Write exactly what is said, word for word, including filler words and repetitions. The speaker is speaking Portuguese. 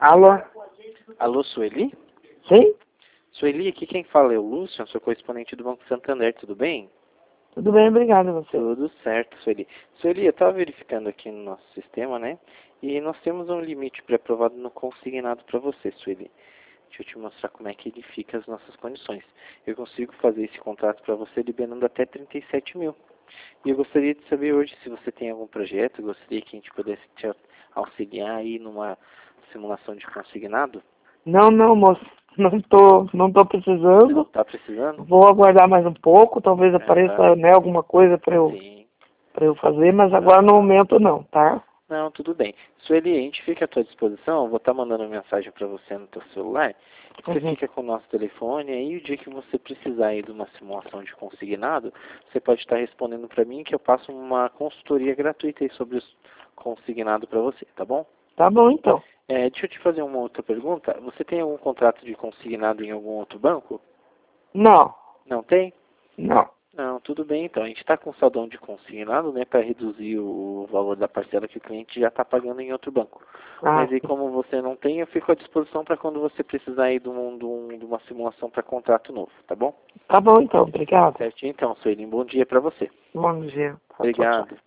Alô? Alô, Sueli? Sim? Sueli, aqui quem fala é o Lúcio, sou correspondente do Banco Santander, tudo bem? Tudo bem, obrigado a você. Tudo certo, Sueli. Sueli, eu estava verificando aqui no nosso sistema, né? E nós temos um limite pré-aprovado no consignado para você, Sueli. Deixa eu te mostrar como é que ele fica as nossas condições. Eu consigo fazer esse contrato para você liberando até trinta e sete mil. E eu gostaria de saber hoje se você tem algum projeto, gostaria que a gente pudesse te auxiliar aí numa simulação de consignado. Não, não, moço. Não tô, não tô precisando. Tá precisando? Vou aguardar mais um pouco. Talvez apareça, Aham. né, alguma coisa para eu, Sim. para eu fazer, mas agora no momento não, tá? Não, tudo bem. Sueli, a gente fica à tua disposição. Eu vou estar mandando mensagem para você no teu celular. Você Uhum. fica com o nosso telefone. Aí o dia que você precisar aí de uma simulação de consignado, você pode estar respondendo para mim que eu passo uma consultoria gratuita aí sobre o consignado para você, tá bom? Tá bom, então. É, deixa eu te fazer uma outra pergunta. Você tem algum contrato de consignado em algum outro banco? Não, Não tem? não. Não, tudo bem então. A gente está com saldão de consignado, né, para reduzir o valor da parcela que o cliente já está pagando em outro banco. Ah, Mas aí como você não tem, eu fico à disposição para quando você precisar aí de, um, de, um, de uma simulação para contrato novo, tá bom? tá bom, então. Obrigado. Certinho então, Sueli. Um bom dia para você. Bom dia. Tchau, tchau. Obrigado.